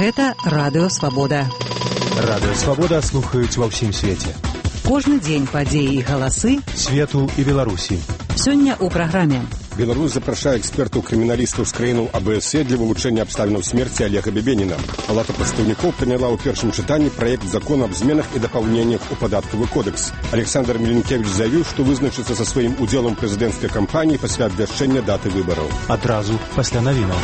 Гэта Радыё Свабода. Радыё Свабода слухаюць ва ўсім свеце. Кожны дзень падзеі і галасы свету і Беларусі. Сёння ў праграме. Беларусь запрашае экспертаў-крыміналістаў з краінаў АБСЕ для вывучэння абставінаў смерці Олега Бебеніна. Палата прадстаўнікоў прыняла ў першым чытанні праект закона аб зменах і дапаўненнях у падаткавы кодекс. Александр Меленкевич заявіў, што вызначыцца са сваім удзелам прэзідэнцкай кампаніі пасля абвяшчэння даты выбараў. Адразу пасля навінаў.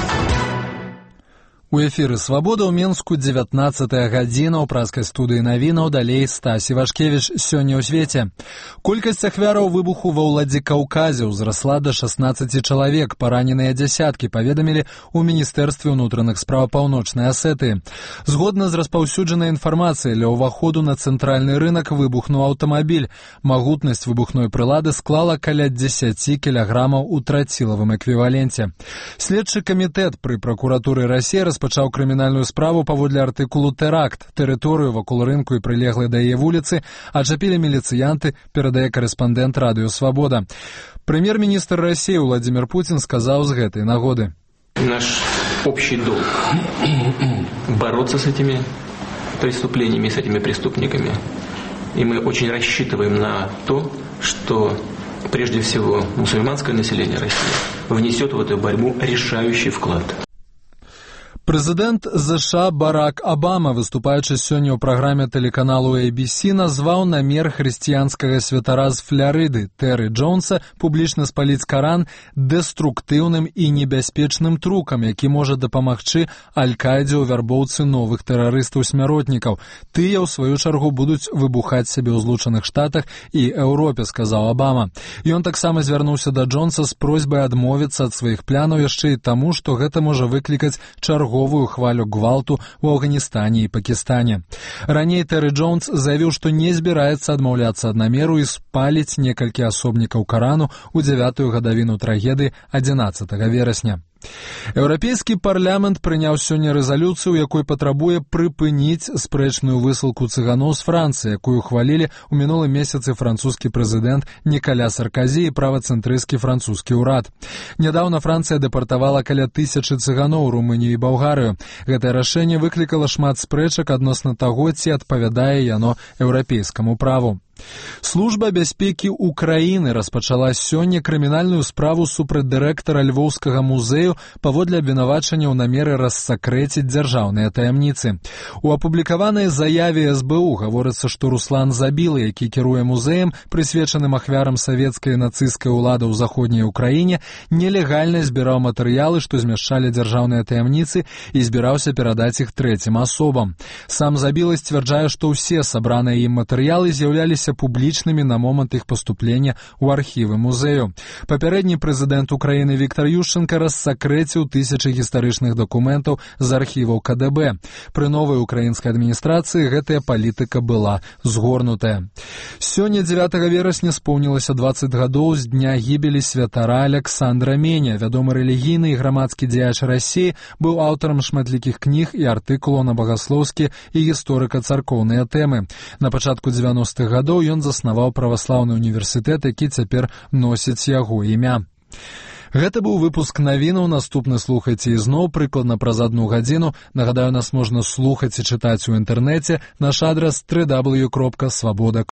У эфіры «Свабода» ў Менску 19-я гадзіна. У праскай студыі навінаў далей Стасі Вашкевіч. Сёння ў свеце. Колькасць ахвяраў выбуху ва Ўладзікаўказе ўзрасла да 16 чалавек. Параненыя дзясяткі, паведамілі ў Міністэрстве ўнутраных спраў Паўночнай Асетыі. Згодна з распаўсюджанай інфармацыяй, ля ўваходу на цэнтральны рынак выбухнуў аўтамабіль. Магутнасць выбухной прылады склала каля 10 кілаграмаў у трацілавым эквіваленце. Следчы камітэт пры пракуратуры Расіі распачаў крымінальную справу паводле артыкулу «Тэракт». Тэрыторыю вакол рынку і прылеглай да яе вуліцы ачапілі міліцыянты, перадае карэспандэнт Радыё Свабода. Прэм'ер-міністр Расіі Владимир Путин сказаў з гэтай нагоды. Наш общий долг бороться с этими преступлениями, с этими преступниками. И мы очень рассчитываем на то, что прежде всего мусульманское население России внесет в эту борьбу решающий вклад. Прэзідэнт США Барак Абама, выступаючы сёння ў праграме тэлеканалу ABC, назваў намер хрысціянскага святара з Фларыды Тэры Джонса публічна спаліць Каран дэструктыўным і небяспечным трукам, які можа дапамагчы Аль-Каідзе ў вярбоўцы новых тэрарыстаў-смяротнікаў. Тыя, ў сваю чаргу, будуць выбухаць сябе ў Злучаных Штатах і Еўропе, сказаў Абама. Ён таксама звярнуўся да Джонса з просьбай адмовіцца ад сваіх планаў яшчэ і таму, што гэта можа выклікаць чарговую хвалю гвалту ў Афганістане і Пакістане. Раней Тэры Джонс заявіў, што не збіраецца адмаўляцца ад намеру і спаліць некалькі асобнікаў Карану ў 9-ю гадавіну трагедыі 11 верасня. Еўрапейскі парламент прыняў сёння рэзалюцыю, у якой патрабуе прыпыніць спрэчную высылку цыганоў з Францыі, якую хвалілі ў мінулым месяцы французскі прэзідэнт Нікаля Сарказі і правацэнтрысцкі французскі ўрад. Нядаўна Францыя дэпартавала каля 1000 цыганоў у Румынію і Балгарыю. Гэтае рашэнне выклікала шмат спрэчак адносна таго, ці адпавядае яно еўрапейскаму праву. Служба бяспекі Украіны распачала сёння крымінальную справу супраць дырэктара Львоўскага музею паводле абвінавачання ў намеры рассакрэціць дзяржаўныя таямніцы. У апублікаванай заяве СБУ гаворыцца, што Руслан Забіла, які кіруе музеем, прысвечаным ахвярам савецкай і нацысцкай улады ў заходняй Украіне, нелегальна збіраў матэрыялы, што змяшчалі дзяржаўныя таямніцы, і збіраўся перадаць іх трэцім асобам. Сам Забіла сцвярджае, што ўсе сабраныя ім матэрыялы з'яўляліся публічнымі на момант іх паступлення ў архівы музею. Папярэдні прэзідэнт Украіны Віктор Ющенка рассакрэціў тысячы гістарычных дакументаў з архіваў КДБ. Пры новай украінскай адміністрацыі гэтая палітыка была згорнутая. Сёння 9 верасня споўнілася 20 гадоў з дня гібелі святара Александра Меня. Вядомы рэлігійны і грамадскі дзеяч Расіі, быў аўтарам шматлікіх кніг і артыкулаў на багаслоўскія і гісторыка-царкоўныя тэмы. На пачатку 90-х гадоў ён заснаваў праваслаўны універсітэт, які цяпер носіць яго імя. Гэта быў выпуск навінаў. Наступны слухайце ізноў прыкладна праз 1 гадзіну. Нагадаю, нас можна слухаць і чытаць у інтэрнэце. Наш адрас www.swaboda.org.